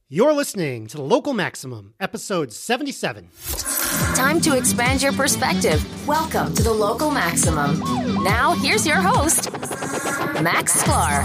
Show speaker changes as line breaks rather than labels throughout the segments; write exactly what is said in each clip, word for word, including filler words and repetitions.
You're listening to the Local Maximum, episode seventy-seven.
Time to expand your perspective. Welcome to the Local Maximum. Now, here's your host, Max Sklar.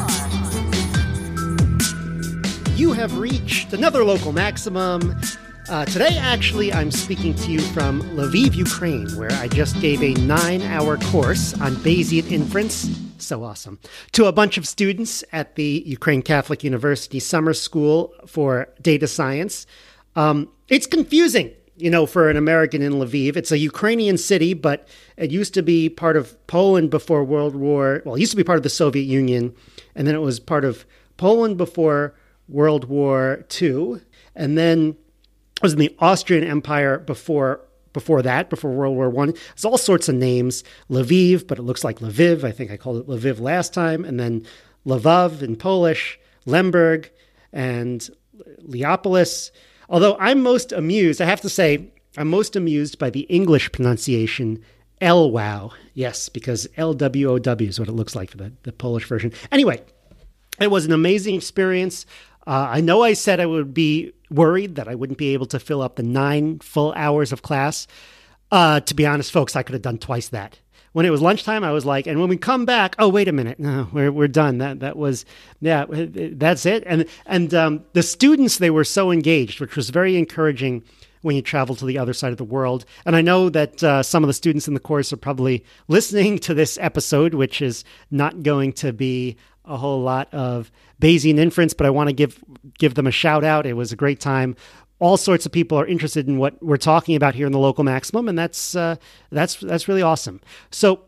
You have reached another Local Maximum. Uh, today, actually, I'm speaking to you from Lviv, Ukraine, where I just gave a nine-hour course on Bayesian inference. So awesome. To a bunch of students at the Ukraine Catholic University Summer School for Data Science. Um, it's confusing, you know, for an American in Lviv. It's a Ukrainian city, but it used to be part of Poland before World War. Well, it used to be part of the Soviet Union, and then it was part of Poland before World War Two, and then it was in the Austrian Empire before Before that, before World War One. There's all sorts of names. Lviv, but it looks like Lviv. I think I called it Lviv last time. And then Lvov in Polish, Lemberg, and Leopolis. Although I'm most amused, I have to say, I'm most amused by the English pronunciation, Lwow. Yes, because L W O W is what it looks like for the, the Polish version. Anyway, it was an amazing experience. Uh, I know I said I would be worried that I wouldn't be able to fill up the nine full hours of class. Uh, to be honest, folks, I could have done twice that. When it was lunchtime, I was like, and when we come back, oh, wait a minute, no, we're we're done. That that was, yeah, that's it. And and um, the students, they were so engaged, which was very encouraging when you travel to the other side of the world. And I know that uh, some of the students in the course are probably listening to this episode, which is not going to be a whole lot of Bayesian inference, but I want to give give them a shout out. It was a great time. All sorts of people are interested in what we're talking about here in the Local Maximum, and that's uh, that's that's really awesome. So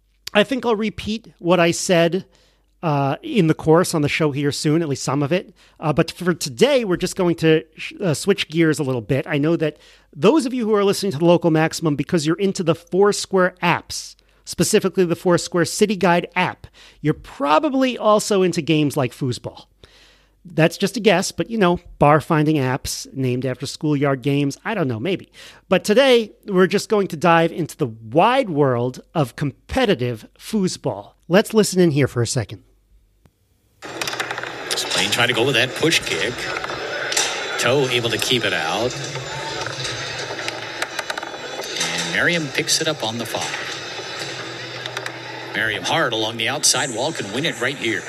I think I'll repeat what I said uh, in the course on the show here soon, at least some of it. Uh, but for today, we're just going to uh, switch gears a little bit. I know that those of you who are listening to the Local Maximum, because you're into the Foursquare apps, specifically the Foursquare City Guide app, you're probably also into games like foosball. That's just a guess, but you know, bar-finding apps named after schoolyard games, I don't know, maybe. But today, we're just going to dive into the wide world of competitive foosball. Let's listen in here for a second.
Spain trying to go with that push kick. Toe able to keep it out. And Merriam picks it up on the five. Merriam hard along the outside wall, can win it right here.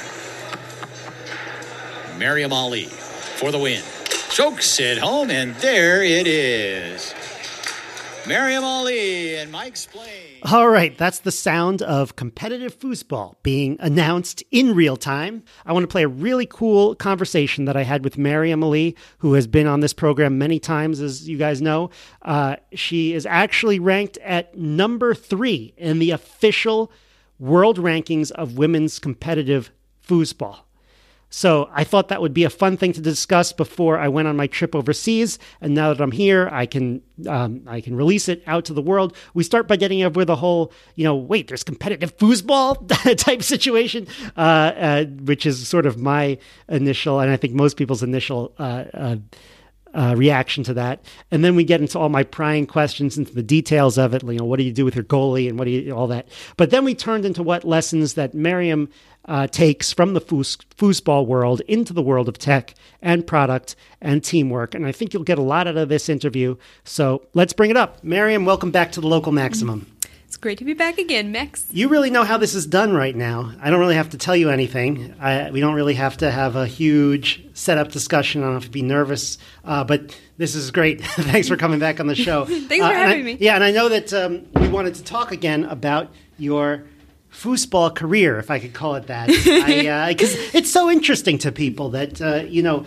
Maryam Ali for the win. Chokes it home, and there it is. Maryam Ali and Mike Splain.
All right, that's the sound of competitive foosball being announced in real time. I want to play a really cool conversation that I had with Maryam Ali, who has been on this program many times, as you guys know. Uh, she is actually ranked at number three in the official world rankings of women's competitive foosball. So I thought that would be a fun thing to discuss before I went on my trip overseas. And now that I'm here, I can um, I can release it out to the world. We start by getting over the whole, you know, wait, there's competitive foosball type situation, uh, uh, which is sort of my initial, and I think most people's initial uh, uh, uh, reaction to that. And then we get into all my prying questions, into the details of it. You know, what do you do with your goalie and what do you, all that. But then we turned into what lessons that Maryam Uh, takes from the foos- foosball world into the world of tech and product and teamwork. And I think you'll get a lot out of this interview. So let's bring it up. Maryam, welcome back to the Local Maximum.
It's great to be back again, Max.
You really know how this is done right now. I don't really have to tell you anything. I, we don't really have to have a huge setup discussion. I don't have to be nervous. Uh, but this is great. Thanks for coming back on the show.
Thanks
uh,
for having
I,
me.
Yeah, and I know that um, we wanted to talk again about your foosball career, if I could call it that, because uh, it's so interesting to people that uh, you know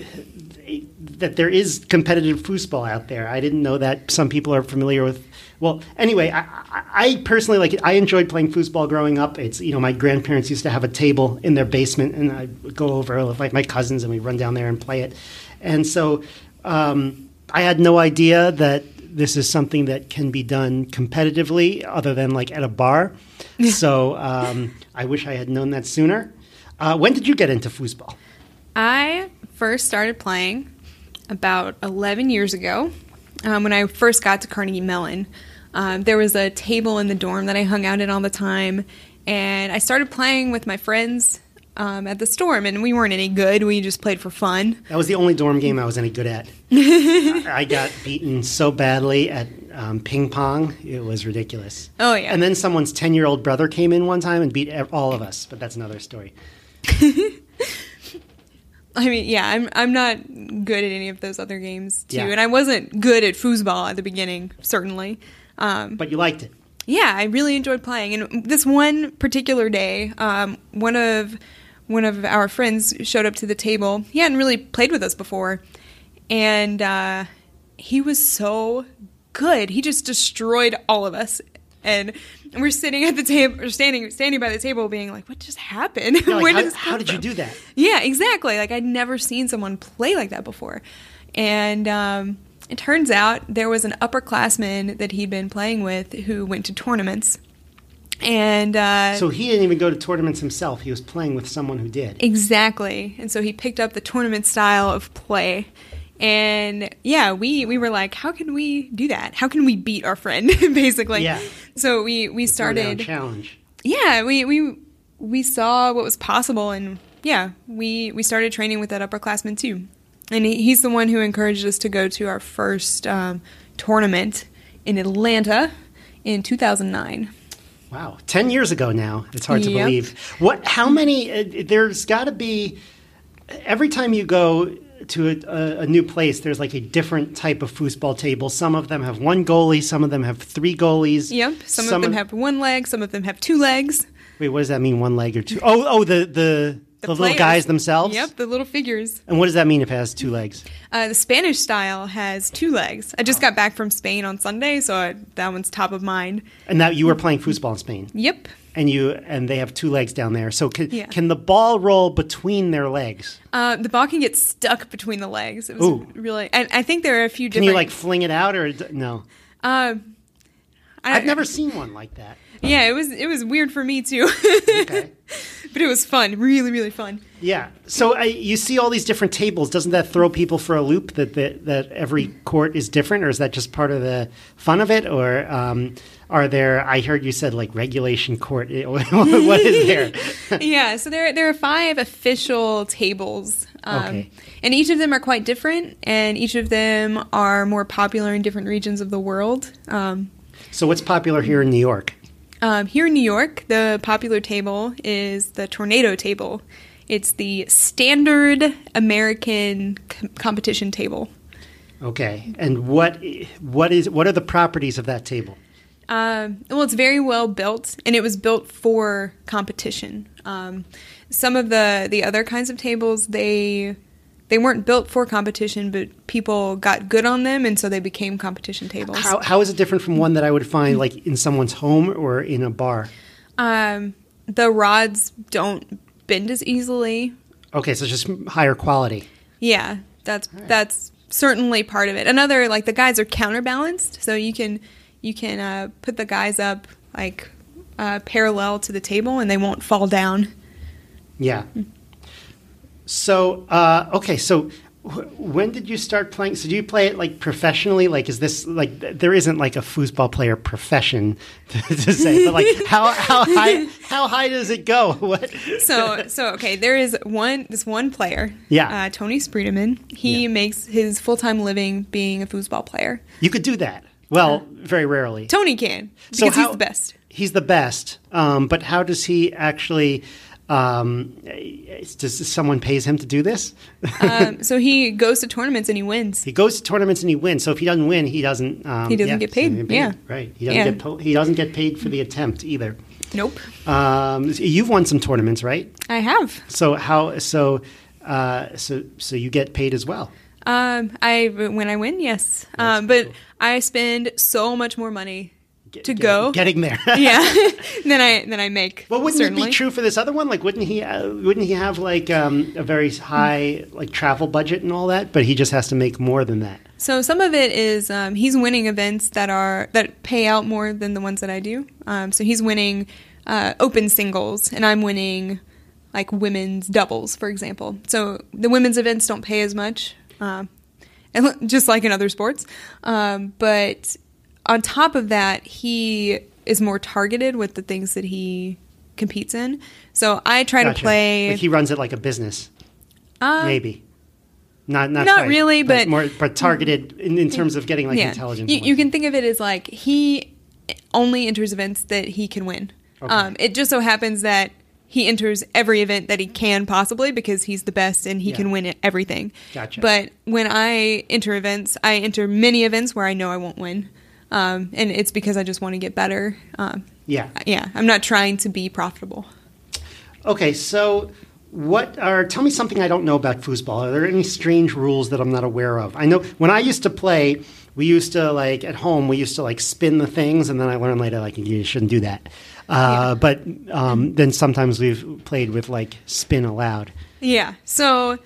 that there is competitive foosball out there. I didn't know that. Some people are familiar with. Well, anyway, I, I personally like it. I enjoyed playing foosball growing up. It's you know my grandparents used to have a table in their basement, and I would go over with like my cousins, and we run down there and play it. And so um, I had no idea that this is something that can be done competitively, other than like at a bar. So um, I wish I had known that sooner. Uh, when did you get into foosball?
I first started playing about eleven years ago um, when I first got to Carnegie Mellon. Um, there was a table in the dorm that I hung out in all the time, and I started playing with my friends um, at the Storm, and we weren't any good. We just played for fun.
That was the only dorm game I was any good at. I got beaten so badly at um, ping pong. It was ridiculous.
Oh, yeah.
And then someone's ten-year-old brother came in one time and beat ev- all of us, but that's another story.
I mean, yeah, I'm I'm not good at any of those other games, too.
Yeah.
And I wasn't good at foosball at the beginning, certainly. Um,
But you liked it.
Yeah, I really enjoyed playing. And this one particular day, um, one of one of our friends showed up to the table. He hadn't really played with us before, and uh, he was so good. He just destroyed all of us. And we're sitting at the table, or standing standing by the table, being like, "What just happened?
You're like,
Where
how,
did this
how
come
did you
from?"
do that?
Yeah, exactly. Like I'd never seen someone play like that before, and um, it turns out there was an upperclassman that he'd been playing with who went to tournaments, and uh,
So he didn't even go to tournaments himself. He was playing with someone who did.
exactly. And so he picked up the tournament style of play. And yeah, we, we were like, how can we do that? How can we beat our friend, basically?
Yeah.
So we, we
Throw down
started.
challenge.
Yeah, we, we we saw what was possible, and yeah, we we started training with that upperclassman too. And he, he's the one who encouraged us to go to our first um, tournament in Atlanta in two thousand nine.
Wow, ten years ago now. It's hard to
Yep.
believe. What? How many? Uh, there's got to be. Every time you go to a, a, a new place, there's like a different type of foosball table. Some of them have one goalie. Some of them have three goalies.
Yep, some, of them have one leg, some of them have two legs.
Wait, what does that mean? One leg or two? Oh, oh, the the, the, little
players.
guys themselves.
Yep, the little figures.
And what does that mean if it has two legs?
Uh, the Spanish style has two legs. I just got back from Spain on Sunday, so I, that one's top of mind.
And that you were playing foosball in Spain.
Yep.
And you and they have two legs down there. So can,
Yeah.
can the ball roll between their legs?
Uh, the ball can get stuck between the legs. It was
Ooh.
really, and I think there are a few
Can
different.
you like fling it out or d- no?
Uh, I,
I've never seen one like that.
Yeah, it was it was weird for me too.
Okay.
But it was fun, really, really fun.
Yeah. So I, you see all these different tables. Doesn't that throw people for a loop that that, that every court is different, or is that just part of the fun of it? Or um, are there? I heard you said like regulation court. What is there?
Yeah, so there there are five official tables, um,
Okay.
and each of them are quite different, and each of them are more popular in different regions of the world. Um,
So what's popular here in New York?
Um, here in New York, the popular table is the Tornado table. It's the standard American com- competition table.
Okay. And what what is what are the properties of that table?
Um, well, it's very well built, and it was built for competition. Um, some of the, the other kinds of tables, they they weren't built for competition, but people got good on them, and so they became competition tables.
How how is it different from one that I would find like in someone's home or in a bar?
Um, the rods don't bend as easily.
Okay, so it's just higher quality.
Yeah, that's that's certainly part of it. Another, like the guys are counterbalanced, so you can you can uh, put the guys up like uh, parallel to the table, and they won't fall down.
Yeah. So uh, okay, so wh- when did you start playing? So do you play it like professionally? Like, is this like th- there isn't like a foosball player profession to, to say, but like how how high how high does it go? What?
So so okay, there is one this one player,
Yeah.
uh, Tony Spreedeman. He
Yeah.
makes his full time living being a foosball player.
You could do that. Well, very rarely.
Tony can because
So how-
he's the best.
He's the best. Um, but how does he actually? Um, does someone pays him to do this?
Um, so he goes to tournaments and he wins.
He goes to tournaments and he wins. So if he doesn't win, he doesn't. Um,
He doesn't
yeah,
get paid.
doesn't
Yeah.
right. He doesn't
Yeah.
get. Po- he doesn't get paid for the attempt either.
Nope,
Um, you've won some tournaments, right?
I have.
So how? So, uh, so so you get paid as well.
Um, I when I win, yes. Um, but I spend so much more money to
Get-
go.
getting there.
Yeah, than I than I make.
Well, wouldn't
certainly.
it be true for this other one? Like, wouldn't he? Uh, wouldn't he have like um, a very high like travel budget and all that? But he just has to make more than that.
So some of it is um, he's winning events that are that pay out more than the ones that I do. Um, so he's winning uh, open singles, and I'm winning like women's doubles, for example. So the women's events don't pay as much, um, and just like in other sports. Um, but on top of that, he is more targeted with the things that he competes in. So I try
Gotcha.
to play.
Like he runs it like a business,
uh,
maybe. Not not,
Not
quite,
really, but-
more but targeted in, in terms of getting like
yeah,
intelligence.
you,
and
you
whatnot.
can think of it as like he only enters events that he can win.
Okay.
Um, it just so happens that he enters every event that he can possibly because he's the best and he
Yeah.
can win it, everything.
Gotcha.
But when I enter events, I enter many events where I know I won't win. Um, and it's because I just want to get better. Um,
Yeah.
yeah, I'm not trying to be profitable.
Okay, so what are tell me something I don't know about foosball. Are there any strange rules that I'm not aware of? I know when I used to play, we used to like at home we used to like spin the things, and then I learned later like you shouldn't do that. Uh,
Yeah.
But um, then sometimes we've played with like spin allowed.
Yeah. So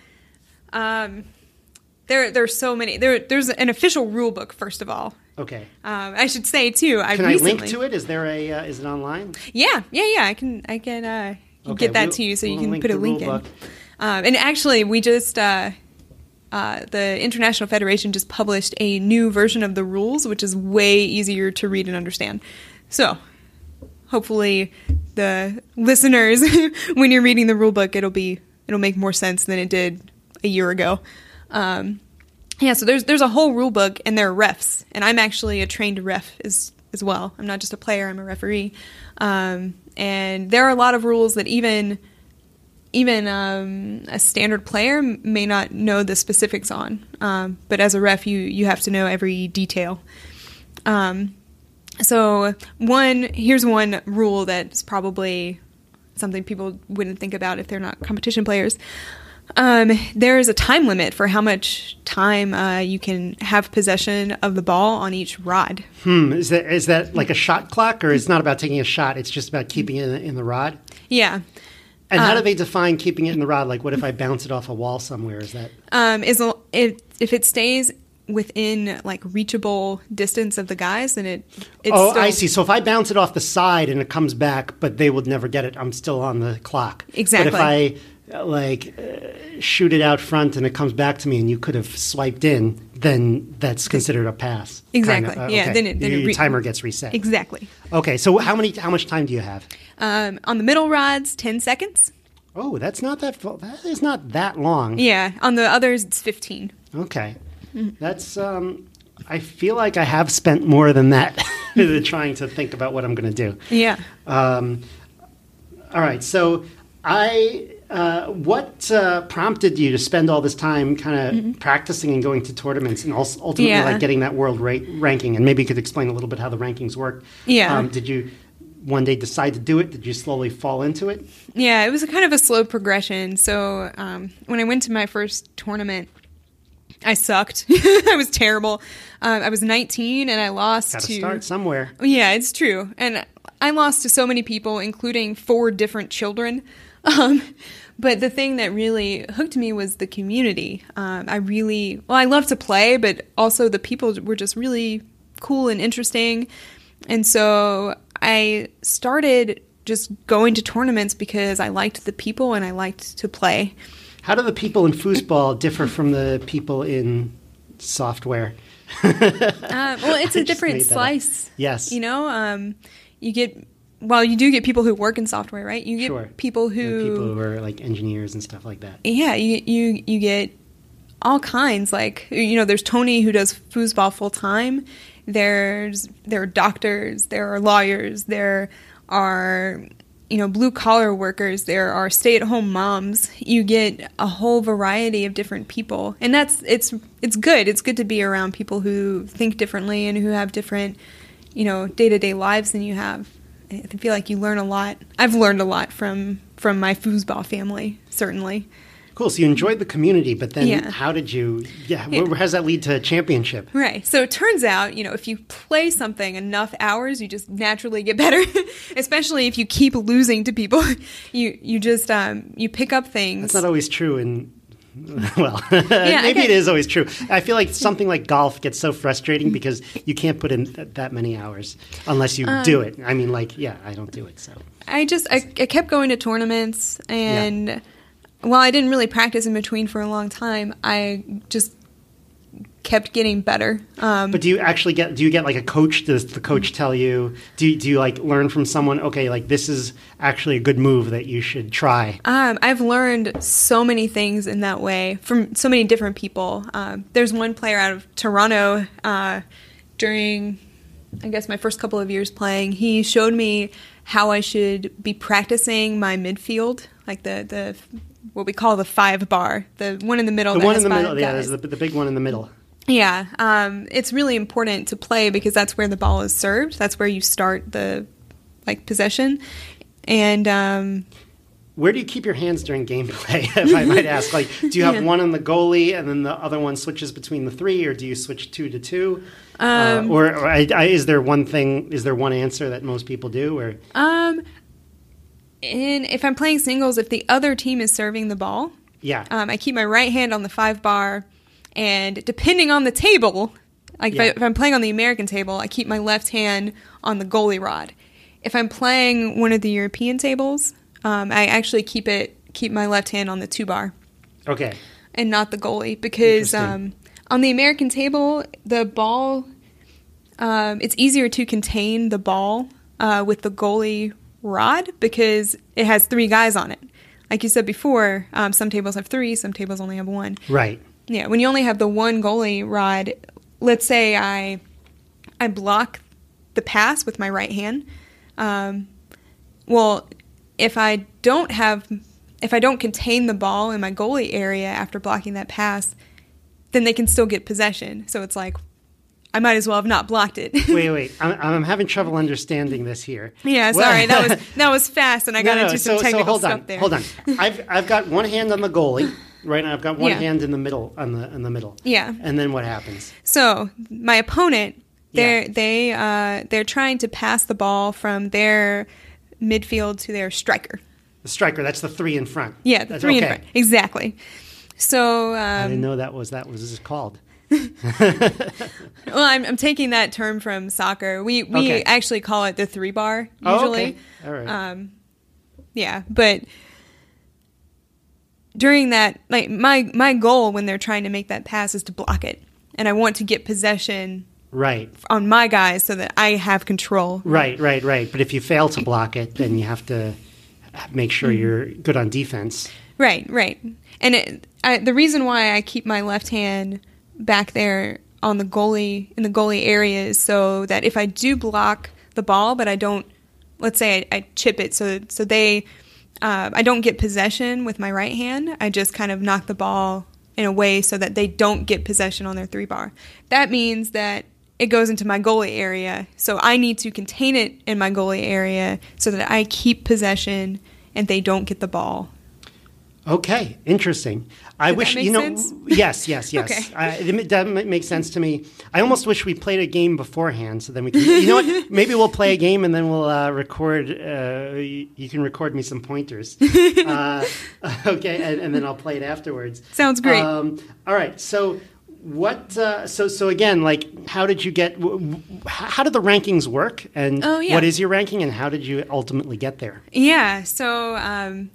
um, there there's so many. There there's an official rule book first of all.
Okay.
Um, I should say too. I
Can
recently,
I link to it? Is there a uh, is it online?
Yeah, yeah, yeah. I can I can uh,
Okay,
get that
we'll-
to you so you
we'll
can
link
put a
the
link in.
rule book.
Um, and actually, we just uh, uh, the International Federation just published a new version of the rules, which is way easier to read and understand. So hopefully, the listeners, when you're reading the rule book, it'll be it'll make more sense than it did a year ago. Um, yeah, so there's there's a whole rule book, and there are refs, and I'm actually a trained ref as as well. I'm not just a player; I'm a referee. Um, and there are a lot of rules that even even um, a standard player may not know the specifics on. Um, but as a ref, you you have to know every detail. Um, so one here's one rule that's probably something people wouldn't think about if they're not competition players. Um, there is a time limit for how much time uh, you can have possession of the ball on each rod.
Hmm. Is that is that like a shot clock, or it's not about taking a shot? It's just about keeping it in the, in the rod.
Yeah.
And how
Um,
do they define keeping it in the rod? Like, what if I bounce it off a wall somewhere? Is that
Um, is if if it stays within like reachable distance of the guys, then it it's
oh,
still,
I see. So if I bounce it off the side and it comes back, but they would never get it, I'm still on the clock.
Exactly.
But if I uh, like uh, shoot it out front and it comes back to me, and you could have swiped in, then that's considered a pass.
Exactly.
Kinda. Uh,
Yeah,
okay.
then it- then
your,
it
your
re-
timer gets reset.
Exactly.
Okay. So how many? How much time do you have?
Um, on the middle rods, ten seconds.
Oh, that's not that. fu- That is not that long.
Yeah. On the others, it's fifteen.
Okay. That's. Um, I feel like I have spent more than that trying to think about what I'm going to do.
Yeah.
Um, all right. So, I uh, what uh, prompted you to spend all this time kind of practicing and going to tournaments and also ultimately
Mm-hmm. Yeah.
like getting that world rate ranking? And maybe you could explain a little bit how the rankings work.
Yeah.
Um, did you one day decide to do it? Did you slowly fall into it?
Yeah, it was a kind of a slow progression. So um, when I went to my first tournament, I sucked. I was terrible. Um, I was nineteen and I lost
Got to
to.
start somewhere.
Yeah, it's true. And I lost to so many people, including four different children. Um, but the thing that really hooked me was the community. Um, I really, well, I love to play, but also the people were just really cool and interesting. And so I started just going to tournaments because I liked the people and I liked to play.
How do the people in foosball differ from the people in software?
Uh, well, it's
I
a
just
different
made that up.
slice.
Yes.
You know, um, you get, well, you do get people who work in software, right? You get
Sure.
people
The
who,
people who are like engineers and stuff like that.
yeah, you, you, you get all kinds. Like, you know, there's Tony who does foosball full time. There's, there are doctors, there are lawyers, there are, you know, blue collar workers, there are stay at home moms. You get a whole variety of different people. And that's, it's, it's good. It's good to be around people who think differently and who have different, you know, day to day lives than you have. I feel like you learn a lot. I've learned a lot from, from my foosball family, certainly.
Cool. So you enjoyed the community, but then
Yeah.
how did you? Yeah.
Yeah.
Where, how does that lead to a championship?
Right. So it turns out, you know, if you play something enough hours, you just naturally get better. Especially if you keep losing to people, you you just um, you pick up things.
That's not always true. In well,
I
maybe
get-
it is always true. I feel like something like golf gets so frustrating because you can't put in th- that many hours unless you
Um,
do it. I mean, like, yeah, I don't do it. So
I just I, I kept going to tournaments, and while I didn't really practice in between for a long time, I just kept getting better. Um,
but do you actually get, do you get like a coach? Does the coach tell you, do you, do you like learn from someone, okay, like this is actually a good move that you should try?
Um, I've learned so many things in that way from so many different people. Um, there's one player out of Toronto uh, during, I guess, my first couple of years playing. He showed me how I should be practicing my midfield, like the, the what we call the five bar, the one in the middle.
The
that
one
has
in the
five
middle, yeah,
guys.
there's the, the big one in the middle.
Yeah, um, it's really important to play because that's where the ball is served. That's where you start the like possession, and um,
where do you keep your hands during gameplay? If I might ask, like, do you have
Yeah.
one on the goalie and then the other one switches between the three, or do you switch two to two?
Um,
uh, or or I, I, is there one thing? Is there one answer that most people do? Or
um, and if I'm playing singles, if the other team is serving the ball,
yeah,
um, I keep my right hand on the five bar, and depending on the table, like
Yeah.
if, I, if I'm playing on the American table, I keep my left hand on the goalie rod. If I'm playing one of the European tables, um, I actually keep it keep my left hand on the two bar
okay,
and not the goalie because
Interesting.
um, on the American table, the ball um, it's easier to contain the ball uh, with the goalie rod because it has three guys on it. Like you said before, um, some tables have three, some tables only have one.
right,
Yeah, when you only have the one goalie rod, let's say I I block the pass with my right hand. Um, well, if I don't have, if I don't contain the ball in my goalie area after blocking that pass, then they can still get possession. So it's like, I might as well have not blocked it.
wait, wait, I'm, I'm having trouble understanding this here.
Yeah,
Well-
sorry, that was that was fast, and I got
No, no,
into some
so,
technical
so hold
stuff
on,
there.
hold on. I've I've got one hand on the goalie, right, and I've got one
Yeah.
hand in the middle on the in the middle.
Yeah.
And then what happens?
So my opponent, they're
Yeah.
they uh, they're trying to pass the ball from their midfield to their striker.
The striker, that's the three in front.
Yeah, the
That's
three
okay.
in front. Exactly. So,
I didn't
um,
know that was that was called.
well, I'm, I'm taking that term from soccer. We we
Okay.
actually call it the three bar
Oh,
usually.
okay. All right.
Um, yeah, but during that, like my my goal when they're trying to make that pass is to block it, and I want to get possession
Right.
on my guys so that I have control.
Right, right, right. But if you fail to block it, then you have to make
Mm-hmm.
sure you're good on defense.
Right, right. And it, I, the reason why I keep my left hand back there on the goalie, in the goalie area, is so that if I do block the ball, but I don't, let's say I, I chip it, so so they, uh, I don't get possession with my right hand. I just kind of knock the ball in a way so that they don't get possession on their three bar. That means that it goes into my goalie area, so I need to contain it in my goalie area so that I keep possession and they don't get the ball.
Okay, interesting. I
Did that
wish
make
you know.
sense?
Yes, yes, yes.
Okay.
I, it, that ma- makes sense to me. I almost wish we played a game beforehand, so then we can. You know what? Maybe we'll play a game and then we'll uh, record. Uh, you, you can record me some pointers. uh, okay, and, and then I'll play it afterwards.
Sounds great.
Um, all right, so. What uh, so so again? Like, how did you get? W- w- how did the rankings work? And
Oh, yeah.
what is your ranking? And how did you ultimately get there?
Yeah, so um,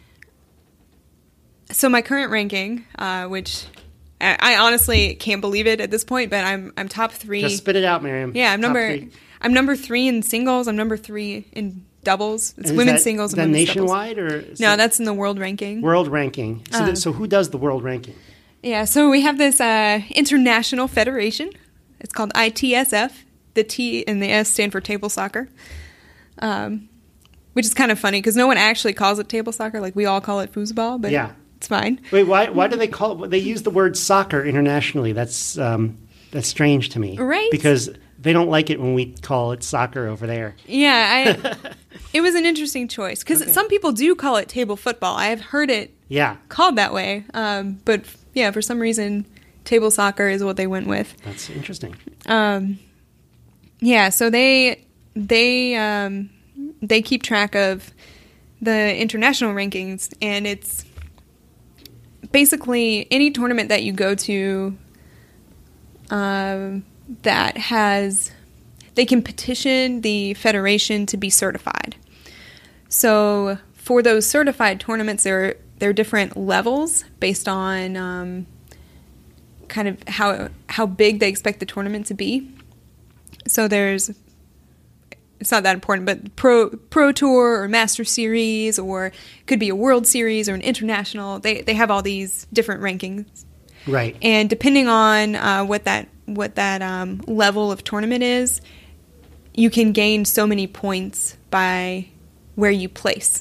so my current ranking, uh, which I, I honestly can't believe it at this point, but I'm I'm top three.
Just spit it out, Miriam.
yeah, I'm
Top
number
three.
I'm number three in singles. I'm number three in doubles. It's
And is
women's
that-
singles and
that
women's doubles.
nationwide or
No, that's in the world ranking.
world ranking. So,
Uh.
th- so who does the world ranking?
Yeah, so we have this uh, international federation. It's called I T S F. The T and the S stand for table soccer, um, which is kind of funny because no one actually calls it table soccer. Like, we all call it foosball, but
Yeah.
it's fine.
Wait, why? Why do they call it? They use the word soccer internationally. That's um, that's strange to me,
Right?
Because they don't like it when we call it soccer over there.
Yeah, I, it was an interesting choice because
Okay.
some people do call it table football. I have heard it
Yeah,
called that way, um, but yeah, for some reason, table soccer is what they went with.
that's interesting.
Um, yeah, so they they um, they keep track of the international rankings, and it's basically any tournament that you go to um, that has they can petition the federation to be certified. So for those certified tournaments, there there are different levels based on um, kind of how how big they expect the tournament to be. So there's, it's not that important, but Pro Pro Tour or Master Series, or it could be a World Series or an international. They they have all these different rankings,
Right.
and depending on uh, what that what that um, level of tournament is, you can gain so many points by where you place.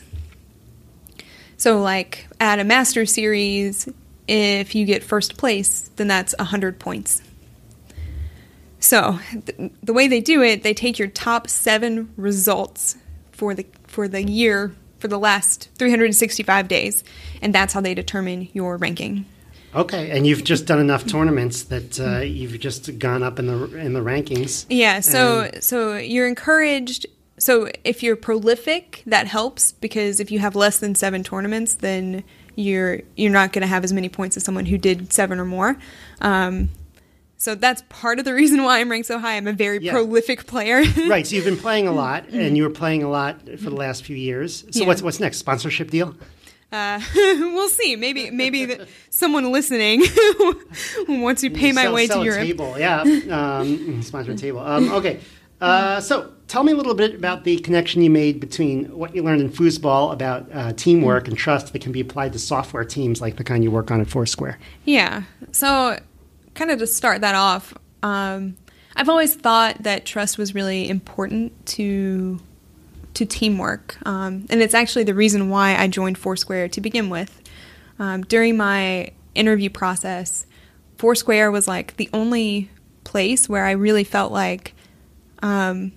So, like at a Master Series, if you get first place, then that's one hundred points. So, th- the way they do it, they take your top seven results for the for the year, for the last three hundred sixty-five days, and that's how they determine your ranking.
Okay, and you've just done enough tournaments that uh, you've just gone up in the in the rankings.
Yeah, so
And-
so you're encouraged. So if you're prolific, that helps, because if you have less than seven tournaments, then you're you're not going to have as many points as someone who did seven or more. Um, so that's part of the reason why I'm ranked so high. I'm a very
Yeah.
prolific player.
Right, so you've been playing a lot, and you were playing a lot for the last few years. So
Yeah.
what's what's next? Sponsorship deal?
Uh, we'll see. Maybe maybe the, someone listening who wants to pay my
sell,
way
sell
to
a
Europe.
table, yeah. Um, sponsor a table. Um, okay, uh, so tell me a little bit about the connection you made between what you learned in foosball about uh, teamwork and trust that can be applied to software teams like the kind you work on at Foursquare.
Yeah. So, kind of to start that off, um, I've always thought that trust was really important to to teamwork, um, and it's actually the reason why I joined Foursquare to begin with. Um, during my interview process, Foursquare was like the only place where I really felt like um,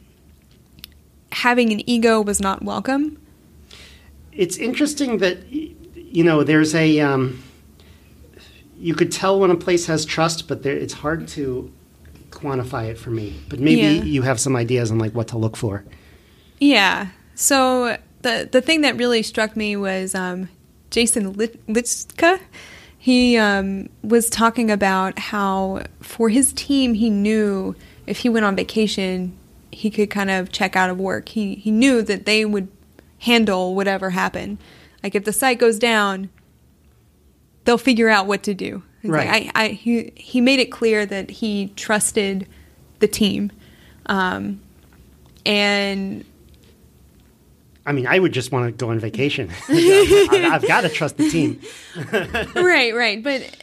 having an ego was not welcome.
It's interesting that, y- you know, there's a, um, you could tell when a place has trust, but there, it's hard to quantify it for me. But maybe
Yeah.
you have some ideas on like what to look for.
Yeah. So the the thing that really struck me was um, Jason Lit- Litzka. He um, was talking about how for his team, he knew if he went on vacation, he could kind of check out of work. He he knew that they would handle whatever happened. Like if the site goes down, they'll figure out what to do. It's
Right.
Like I, I, he he made it clear that he trusted the team, um, and
I mean, I would just want to go on vacation. I've, I've got to trust the team.
right, right. But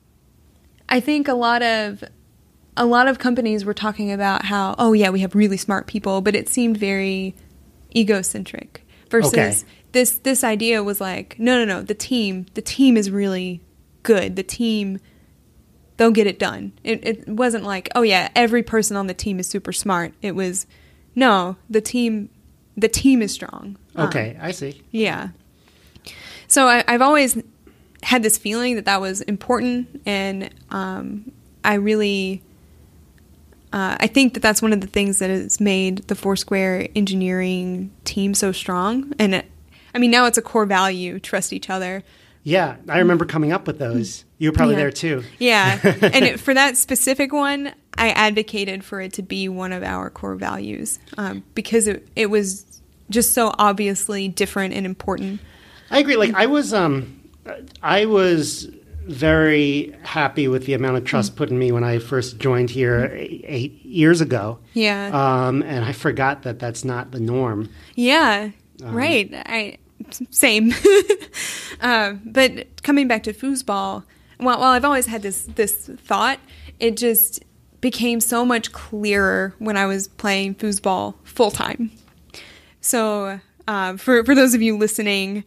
I think a lot of a lot of companies were talking about how, oh yeah, we have really smart people, but it seemed very egocentric. Versus
Okay.
this this idea was like, no, no, no, the team, the team is really good. The team, they'll get it done. It, it wasn't like, oh yeah, every person on the team is super smart. It was, no, the team, the team is strong. Um,
Okay, I see.
yeah. So I, I've always had this feeling that that was important, and um, I really, uh, I think that that's one of the things that has made the Foursquare engineering team so strong. And it, I mean, now it's a core value: trust each other.
Yeah, I remember coming up with those. You were probably
Yeah.
there too.
Yeah, and it, for that specific one, I advocated for it to be one of our core values um, because it it was just so obviously different and important.
I agree. Like I was, um, I was very happy with the amount of trust put in me when I first joined here eight, eight years ago.
Yeah.
Um, and I forgot that that's not the norm.
Yeah, right. I same. uh, but coming back to foosball, while, while I've always had this this thought, it just became so much clearer when I was playing foosball full time. So uh, for for those of you listening,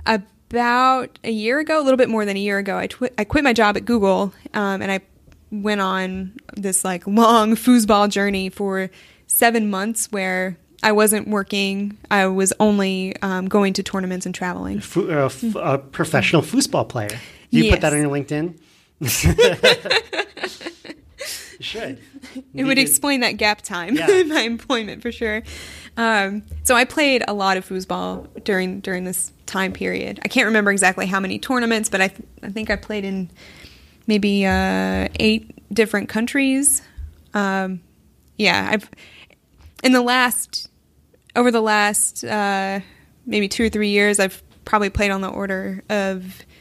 about a year ago, a little bit more than a year ago, I twi- I quit my job at Google um, and I went on this like long foosball journey for seven months where I wasn't working. I was only um, going to tournaments and traveling.
Fo- uh, f- a professional foosball player. You
Yes.
put that on your LinkedIn? You should.
It would explain that gap time
Yeah.
in my employment for sure. Um, so I played a lot of foosball during during this time period. I can't remember exactly how many tournaments, but I th- I think I played in maybe uh, eight different countries. Um, yeah, I've in the last over the last uh, maybe two or three years, I've probably played on the order of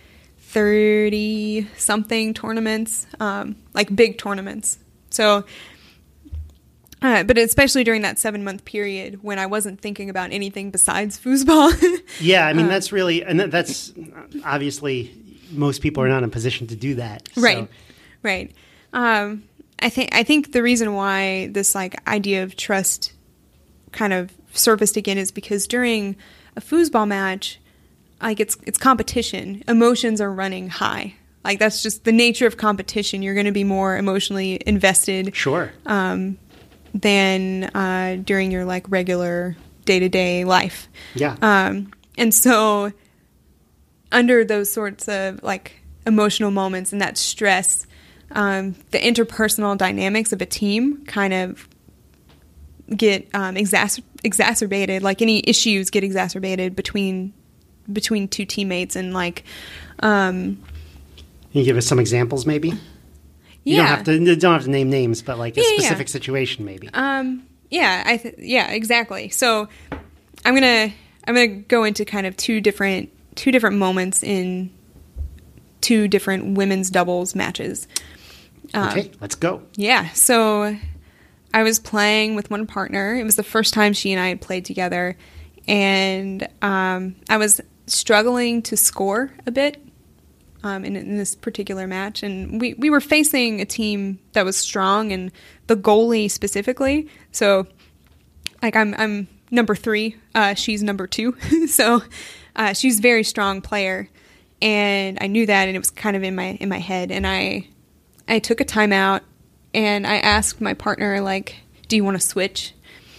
thirty something tournaments, um, like big tournaments. So, uh, but especially during that seven month period when I wasn't thinking about anything besides foosball.
Yeah, I mean,
uh,
that's really, and that, that's obviously most people are not in a position to do that. So.
Right, right. Um, I think I think the reason why this like idea of trust kind of surfaced again is because during a foosball match, like it's it's competition. Emotions are running high. Like that's just the nature of competition. You're going to be more emotionally invested,
Sure.
um, than uh, during your like regular day to day life.
Yeah.
Um, and so, under those sorts of like emotional moments and that stress, um, the interpersonal dynamics of a team kind of get um, exacer- exacerbated. Like any issues get exacerbated between between two teammates, and like. Um,
Can you give us some examples, maybe?
yeah.
You don't have to. You don't have to name names, but like a
Yeah, yeah,
specific
yeah.
situation, maybe.
Um, yeah, I th- yeah, exactly. So I'm gonna I'm gonna go into kind of two different two different moments in two different women's doubles matches. Um,
Okay, let's go.
Yeah, so I was playing with one partner. It was the first time she and I had played together, and um, I was struggling to score a bit. Um, in, in this particular match, and we, we were facing a team that was strong, and the goalie specifically. So, like I'm I'm number three, uh, she's number two, so uh, she's a very strong player, and I knew that, and it was kind of in my in my head. And I I took a timeout, and I asked my partner, like, "Do you want to switch?"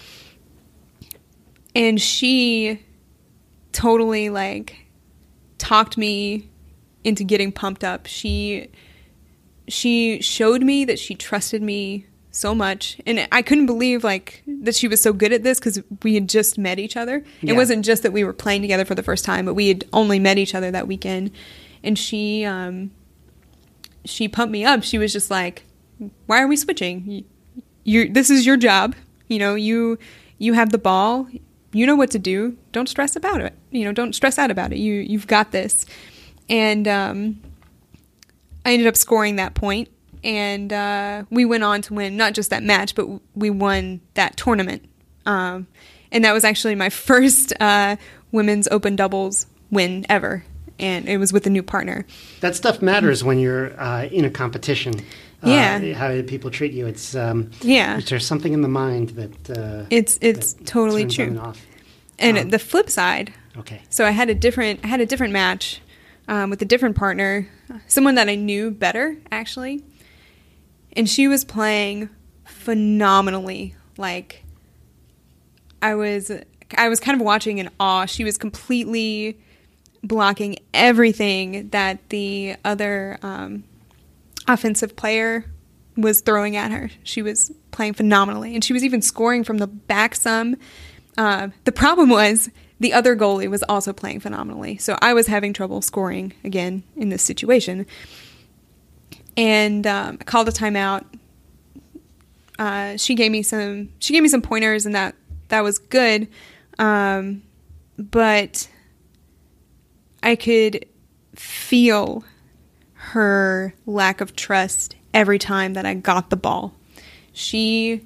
And she totally like talked me into getting pumped up. She she showed me that she trusted me so much, and I couldn't believe like that she was so good at this because we had just met each other.
Yeah.
It wasn't just that we were playing together for the first time, but we had only met each other that weekend. And she um, she pumped me up. She was just like, "Why are we switching? You this is your job. You know, you you have the ball. You know what to do. Don't stress about it. You know, don't stress out about it. You you've got this." And um, I ended up scoring that point, and uh, we went on to win not just that match, but we won that tournament. Um, and that was actually my first uh, women's open doubles win ever, and it was with a new partner.
That stuff matters when you're uh, in a competition. Uh,
Yeah.
How people treat you. It's um,
Yeah.
There's something in the mind that uh,
It's it's
that
totally
turns
true.
on and off.
And
Um,
the flip side,
Okay.
so I had a different I had a different match um, with a different partner, someone that I knew better actually, and she was playing phenomenally. Like I was I was kind of watching in awe. She was completely blocking everything that the other um, offensive player was throwing at her. She was playing phenomenally, and she was even scoring from the back some. Uh, the problem was the other goalie was also playing phenomenally, so I was having trouble scoring again in this situation. And um, I called a timeout. Uh, she gave me some. She gave me some pointers, and that that was good. Um, but I could feel her lack of trust every time that I got the ball. She,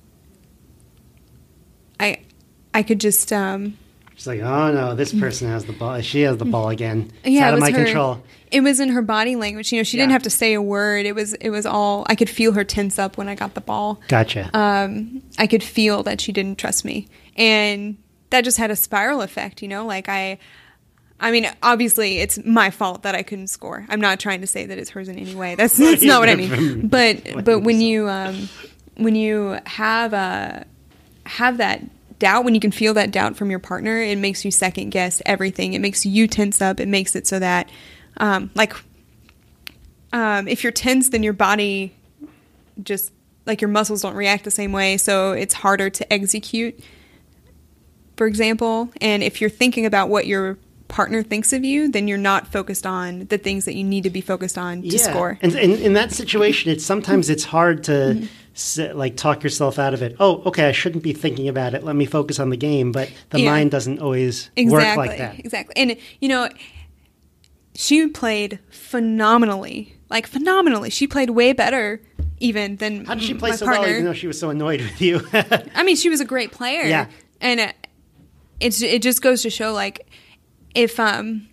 I, I could just. Um,
She's like, oh no, this person has the ball. She has the ball again. It's
yeah,
out
it
of
was
my
her,
control.
It was in her body language. You know, she didn't
Yeah.
have to say a word. It was. It was all. I could feel her tense up when I got the ball.
Gotcha.
Um, I could feel that she didn't trust me, and that just had a spiral effect. You know, like I. I mean, obviously, it's my fault that I couldn't score. I'm not trying to say that it's hers in any way. That's that's not what I mean. But but when you um, when you have a have that doubt, when you can feel that doubt from your partner, it makes you second guess everything. It makes you tense up. It makes it so that um, like um, if you're tense, then your body just like your muscles don't react the same way, so it's harder to execute. For example, and if you're thinking about what your partner thinks of you, then you're not focused on the things that you need to be focused on to
yeah.
score.
And, and in that situation, it's sometimes it's hard to
Mm-hmm.
s- like talk yourself out of it. Oh, okay, I shouldn't be thinking about it. Let me focus on the game. But the
Yeah.
mind doesn't always
Exactly,
work like that.
exactly. And you know, she played phenomenally, like phenomenally. She played way better even than
How did she play
my
so
partner.
well, even though she was so annoyed with you?
I mean, she was a great player.
Yeah.
And it, it's, it just goes to show, like, if, um,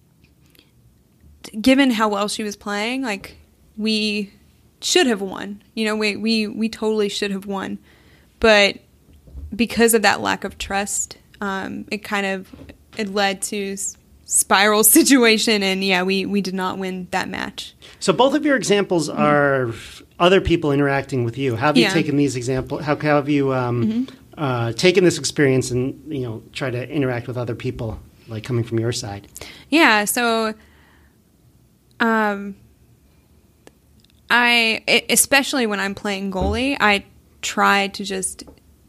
given how well she was playing, like, we should have won. You know, we, we, we totally should have won. But because of that lack of trust, um, it kind of, it led to spiral situation, and yeah, we, we did not win that match.
So both of your examples are mm-hmm. other people interacting with you. How have you
Yeah.
taken these examples? How, how have you um, mm-hmm. uh, taken this experience and, you know, try to interact with other people, like coming from your side?
Yeah, so um, I, especially when I'm playing goalie, I try to just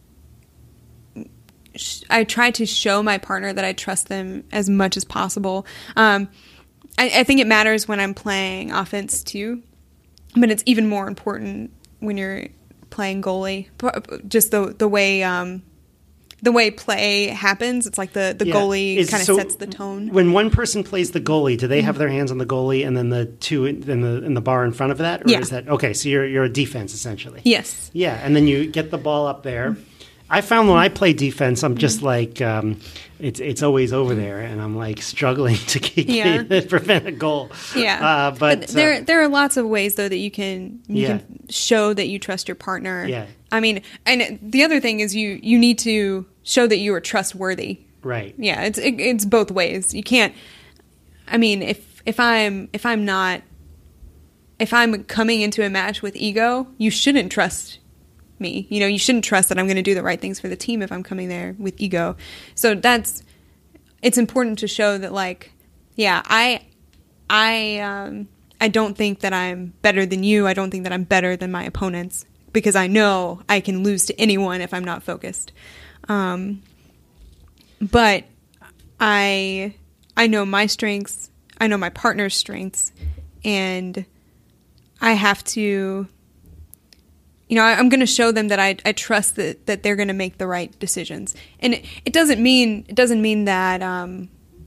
I try to show my partner that I trust them as much as possible. Um, I, I think it matters when I'm playing offense too, but it's even more important when you're playing goalie. Just the the way um, the way play happens. It's like the the
Yeah.
goalie
Is-
kind of
so
sets the tone.
When one person plays the goalie, do they have their hands on the goalie and then the two in in the in the bar in front of that? Or
Yeah.
is that okay? So you're you're a defense essentially.
Yes.
Yeah, and then you get the ball up there. I found when I play defense, I'm just like um, it's it's always over there, and I'm like struggling to keep
Yeah.
prevent a goal.
Yeah,
uh, but,
but there
uh,
there are lots of ways though that you can you
Yeah.
can show that you trust your partner.
Yeah.
I mean, and the other thing is you you need to show that you are trustworthy.
right.
Yeah, it's it, it's both ways. You can't. I mean, if if I'm if I'm not if I'm coming into a match with ego, you shouldn't trust me. You know, you shouldn't trust that I'm going to do the right things for the team if I'm coming there with ego. So that's it's important to show that, like, yeah, I I um I don't think that I'm better than you. I don't think that I'm better than my opponents, because I know I can lose to anyone if I'm not focused. Um, but I I know my strengths. I know my partner's strengths, and I have to. You know, I, I'm going to show them that I, I trust that, that they're going to make the right decisions, and it, it doesn't mean it doesn't mean that um,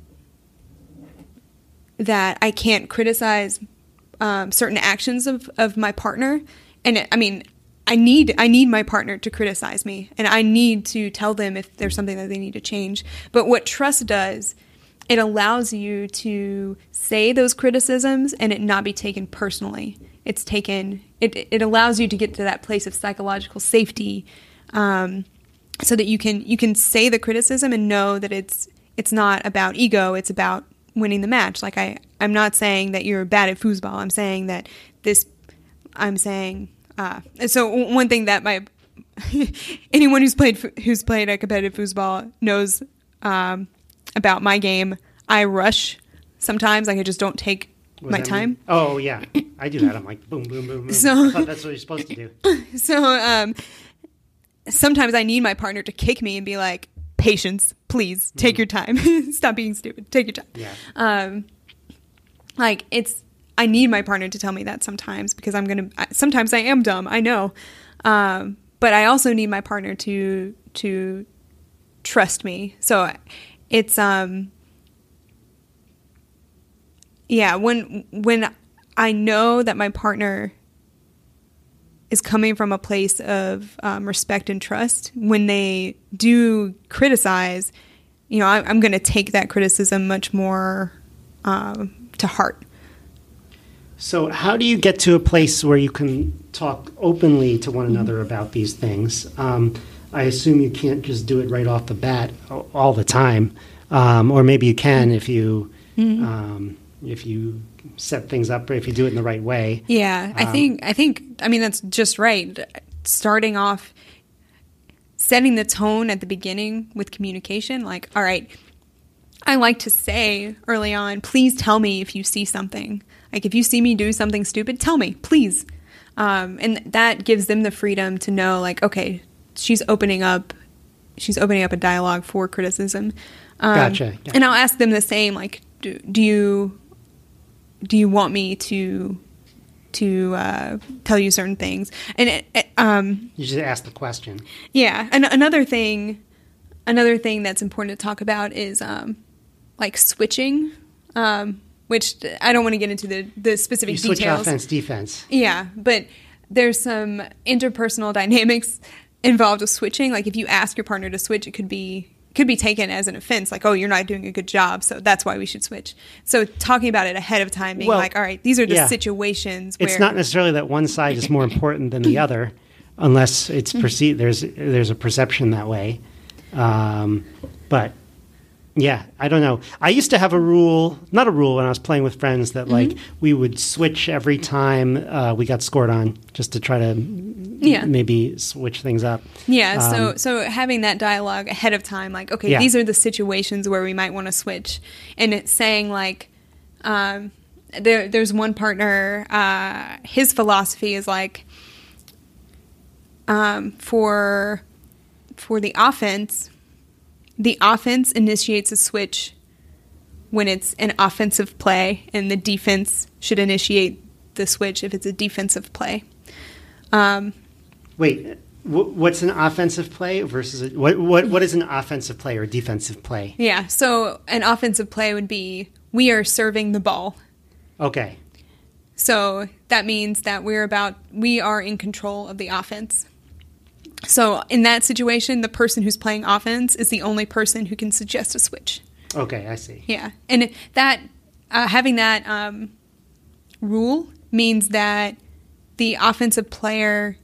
that I can't criticize um, certain actions of, of my partner. And it, I mean, I need I need my partner to criticize me, and I need to tell them if there's something that they need to change. But what trust does, it allows you to say those criticisms and it not be taken personally. It's taken, it, it allows you to get to that place of psychological safety, um, so that you can, you can say the criticism and know that it's, it's not about ego. It's about winning the match. Like I, I'm not saying that you're bad at foosball. I'm saying that this, I'm saying, uh, so one thing that my, anyone who's played, who's played a competitive foosball knows, um, about my game. I rush sometimes. Like I just don't take
What does
my
that
time.
mean? Oh yeah, I do that. I'm like boom, boom, boom, boom.
So-
I thought that's what you're supposed to do.
So um, sometimes I need my partner to kick me and be like, patience, please, take your time. Stop being stupid. Take your time.
Yeah.
Um, like it's, I need my partner to tell me that sometimes, because I'm going to, sometimes I am dumb. I know. Um, but I also need my partner to, to trust me. So it's, um, yeah, when, when I know that my partner is coming from a place of um, respect and trust, when they do criticize, you know, I, I'm going to take that criticism much more um, to heart.
So how do you get to a place where you can talk openly to one another about these things? Um, I assume you can't just do it right off the bat all the time, um, or maybe you can if you
Mm-hmm.
um, if you set things up, or if you do it in the right way.
Yeah, I
Um,
think I think I mean that's just right. Starting off, setting the tone at the beginning with communication. Like, all right, I like to say early on, please tell me if you see something. Like, if you see me do something stupid, tell me, please. Um, and that gives them the freedom to know, like, okay, she's opening up, she's opening up a dialogue for criticism. Um,
Gotcha, gotcha.
And I'll ask them the same, like, do, do you do you want me to to uh, tell you certain things? And it, it, um,
You just ask the question.
yeah, and another thing, another thing that's important to talk about is um, like switching. Um, which I don't want to get into the, the specific
You switch
details.
offense, defense.
Yeah, but there's some interpersonal dynamics involved with switching. Like if you ask your partner to switch, it could be could be taken as an offense, like, oh, you're not doing a good job, so that's why we should switch. So talking about it ahead of time, being
Well,
like, all right, these are the
yeah.
situations where...
It's not necessarily that one side is more important than the other, unless it's perceived, there's, there's a perception that way. Um, but... Yeah, I don't know. I used to have a rule, not a rule when I was playing with friends, that like
Mm-hmm.
we would switch every time uh, we got scored on, just to try to
Yeah.
maybe switch things up.
Yeah, so
Um,
so having that dialogue ahead of time, like, okay,
Yeah.
these are the situations where we might want to switch, and it's saying like, um, there there's one partner, uh, his philosophy is like, um, for for the offense, the offense initiates a switch when it's an offensive play, and the defense should initiate the switch if it's a defensive play. Um,
Wait, w- what's an offensive play versus a, what? What what is an offensive play or defensive play?
Yeah, so an offensive play would be we are serving the ball.
Okay,
So that means that we're about we are in control of the offense. So in that situation, the person who's playing offense is the only person who can suggest a switch.
okay, I see.
Yeah, and that uh, having that um, rule means that the offensive player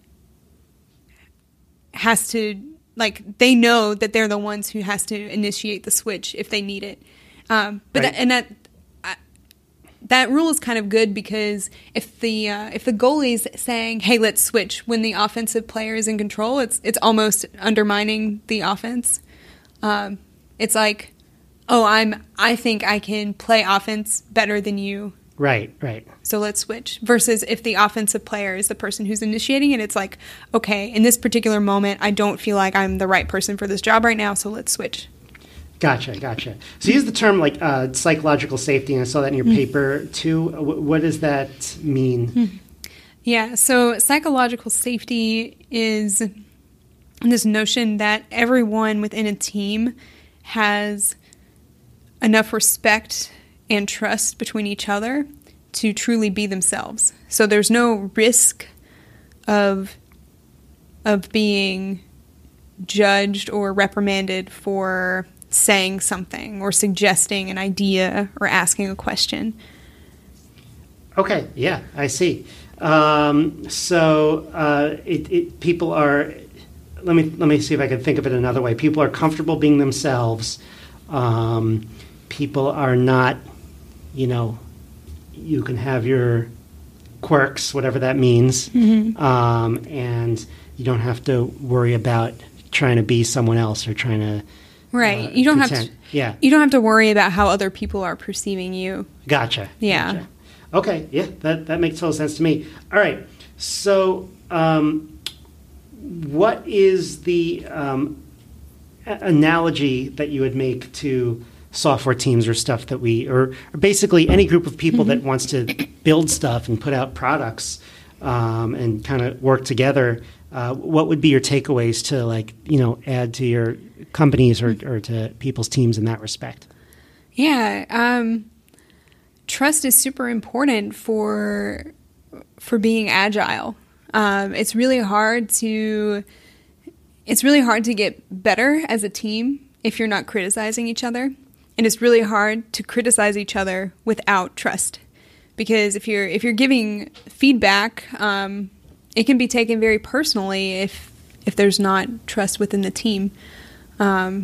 has to, like, they know that they're the ones who has to initiate the switch if they need it. Um, but
Right.
that, and that uh, that rule is kind of good because if the uh, if the goalie's saying, "Hey, let's switch," when the offensive player is in control, it's it's almost undermining the offense. Um, it's like, oh, I'm I think I can play offense better than you.
Right, right.
So let's switch. Versus if the offensive player is the person who's initiating it, it's like, okay, in this particular moment, I don't feel like I'm the right person for this job right now, so let's switch.
Gotcha, gotcha. So you use the term like uh, psychological safety, and I saw that in your paper too. W- what does that mean?
Yeah, so psychological safety is this notion that everyone within a team has enough respect and trust between each other to truly be themselves. So there's no risk of of being judged or reprimanded for saying something or suggesting an idea or asking a question.
Okay, yeah, I see. Um, so uh, it, it, people are. Let me let me see if I can think of it another way. People are comfortable being themselves. Um, people are not, you know, you can have your quirks, whatever that means,
Mm-hmm.
um, and you don't have to worry about trying to be someone else or trying to.
Right.
Uh,
you don't have
pretend.
to
Yeah.
You don't have to worry about how other people are perceiving you.
Gotcha.
Yeah.
Gotcha. Okay. Yeah, that that makes total sense to me. All right. So, um, what is the um, a- analogy that you would make to software teams or stuff that we, or, or basically any group of people that wants to build stuff and put out products um, and kind of work together? Uh, what would be your takeaways to, like, you know, add to your companies or, or to people's teams in that respect?
Yeah. Um, trust is super important for for being agile. Um, it's really hard to it's really hard to get better as a team if you're not criticizing each other, and it's really hard to criticize each other without trust. Because if you're if you're giving feedback, um, it can be taken very personally if if there's not trust within the team. Um,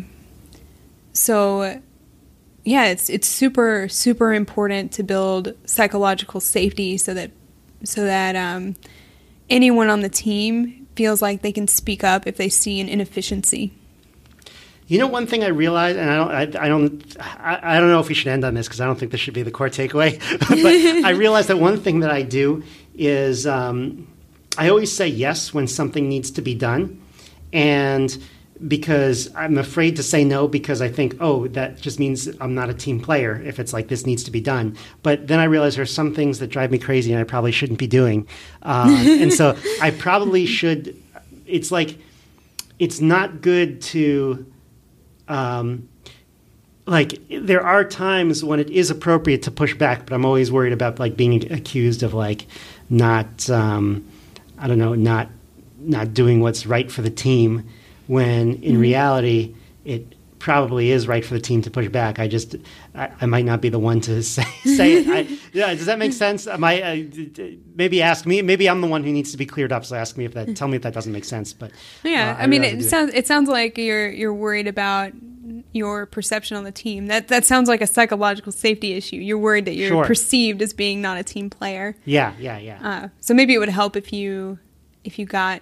so, yeah, it's it's super super important to build psychological safety so that so that um, anyone on the team feels like they can speak up if they see an inefficiency.
You know, one thing I realized, and I don't, I, I don't, I, I don't know if we should end on this because I don't think this should be the core takeaway. But I realized that one thing that I do is um, I always say yes when something needs to be done, and because I'm afraid to say no because I think, oh, that just means I'm not a team player if it's like this needs to be done. But then I realize there's some things that drive me crazy and I probably shouldn't be doing, um, and so I probably should. It's like it's not good to. Um, like there are times when it is appropriate to push back, but I'm always worried about like being accused of like not, um, I don't know, not not doing what's right for the team, when in mm-hmm. reality it probably is right for the team to push back. I just, I, I might not be the one to say, say it. I, yeah, does that make sense? Am I, uh, maybe ask me. Maybe I'm the one who needs to be cleared up. So ask me if that. Tell me if that doesn't make sense. But
yeah, uh, I, I mean, it sounds it sounds like you're you're worried about your perception on the team. That that sounds like a psychological safety issue. You're worried that you're sure. perceived as being not a team player.
Yeah, yeah, yeah.
Uh, so maybe it would help if you if you got.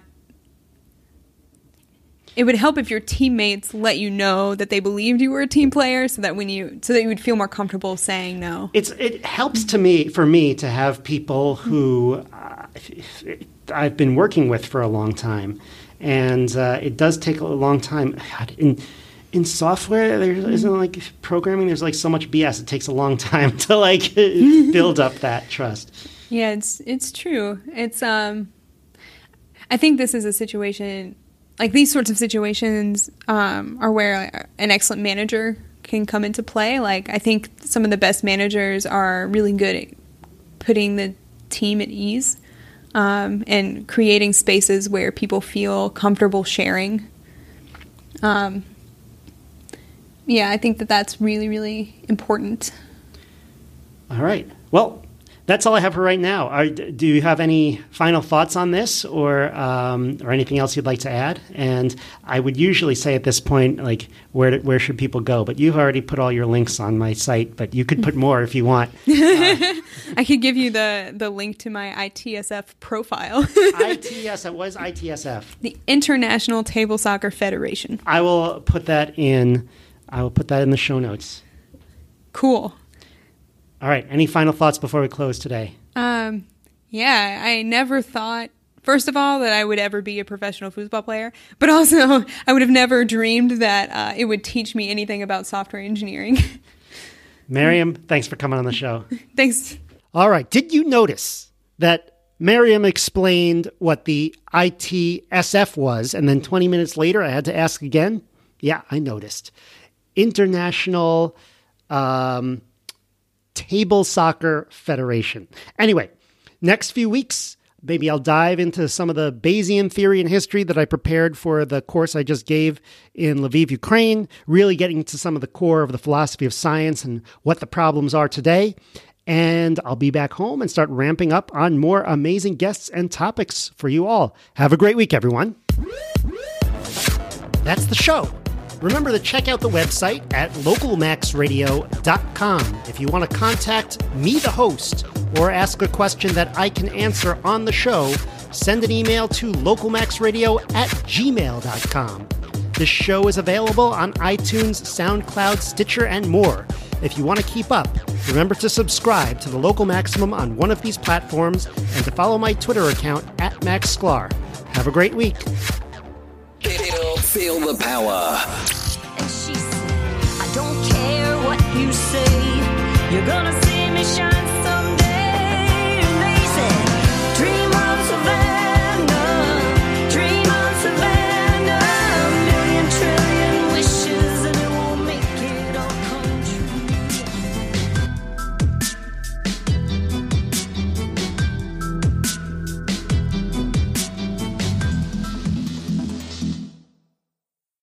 It would help if your teammates let you know that they believed you were a team player, so that when you, so that you would feel more comfortable saying no.
It's it helps to me for me to have people who uh, I've been working with for a long time, and uh, it does take a long time. God, in in software, there isn't like programming. There's like so much B S. It takes a long time to like build up that trust.
Yeah, it's it's true. It's um, I think this is a situation. Like these sorts of situations um, are where an excellent manager can come into play. Like I think some of the best managers are really good at putting the team at ease um, and creating spaces where people feel comfortable sharing. Um, yeah, I think that that's really, really important.
All right. Well, that's all I have for right now. Are, do you have any final thoughts on this, or um, or anything else you'd like to add? And I would usually say at this point, like, where where should people go? But you've already put all your links on my site, but you could put more if you want. Uh,
I could give you the, the link to my I T S F profile.
I T S F, what is I T S F?
The International Table Soccer Federation.
I will put that in. I will put that in the show notes.
Cool.
All right. Any final thoughts before we close today?
Um, yeah, I never thought, first of all, that I would ever be a professional football player, but also I would have never dreamed that uh, it would teach me anything about software engineering.
Miriam, thanks for coming on the show.
Thanks.
All right. Did you notice that Miriam explained what the I T S F was, and then twenty minutes later I had to ask again? Yeah, I noticed. International... Um, Table Soccer Federation. Anyway, next few weeks, maybe I'll dive into some of the Bayesian theory and history that I prepared for the course I just gave in Lviv, Ukraine, really getting to some of the core of the philosophy of science and what the problems are today. And I'll be back home and start ramping up on more amazing guests and topics for you all. Have a great week, everyone. That's the show. Remember to check out the website at local max radio dot com if you want to contact me, the host, or ask a question that I can answer on the show. Send an email to localmaxradio at gmail dot com. This show is available on iTunes, SoundCloud, Stitcher, and more. If you want to keep up, remember to subscribe to the Local Maximum on one of these platforms and to follow my Twitter account at Max Sklar. Have a great week.
Feel, feel the power.
And she said, I don't care what you say, you're gonna